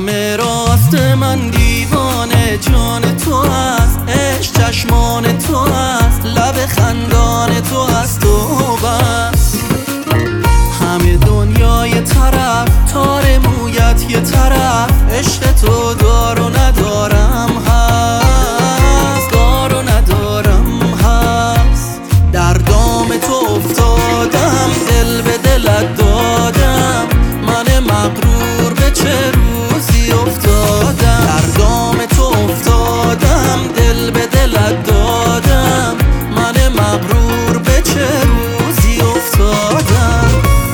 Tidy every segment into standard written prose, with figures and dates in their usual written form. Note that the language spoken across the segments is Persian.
همه راست من دیوانه جان تو است، عشق چشمان تو است، لب خندان تو است تو بس. همه دنیای طرف، تار مویت یه طرف، عشق تو دار و ندارم هست، دار و ندارم هست. در دام تو افتادم، دل به دلت دادم، من مغرور به چه روزی افتادم. در دام تو افتادم، دل به دلت دادم، من مغرور به چه روزی افتادم.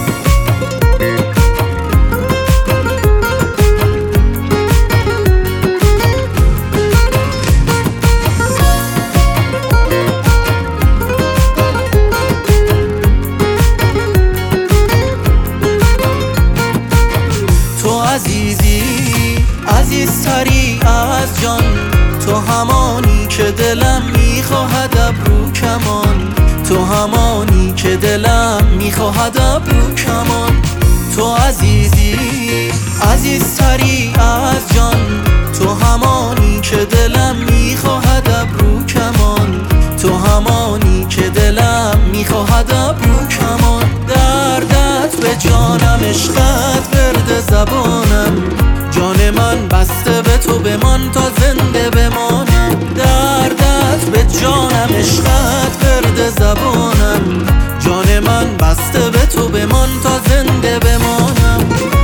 تو عزیزی، عزیزتری از جان، تو همانی که دلم میخواهد ابرو کمان، تو همانی که دلم میخواهد ابرو کمان. تو عزیزی، عزیزتری از جان، تو همانی که دلم میخواهد ابرو کمان، تو همانی که دلم میخواهد ابرو کمان. دردت به جانم، عشقت ورد زبانم، جان من بسته به تو بمان تا زنده بمانم. دردت به جانم، عشقت ورد زبانم، جان من بسته به تو بمان تا زنده بمانم.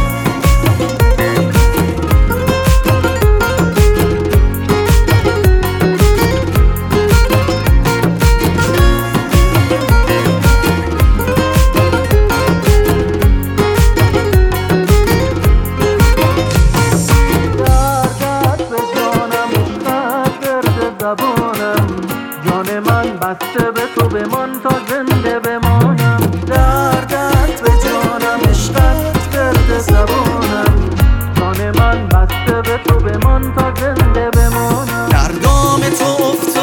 جان من بسته به تو بمان تا زنده بمانم. دردت به جانم، عشقت ورد زبانم، جان من بسته به تو بمان تا زنده بمانم. در دام تو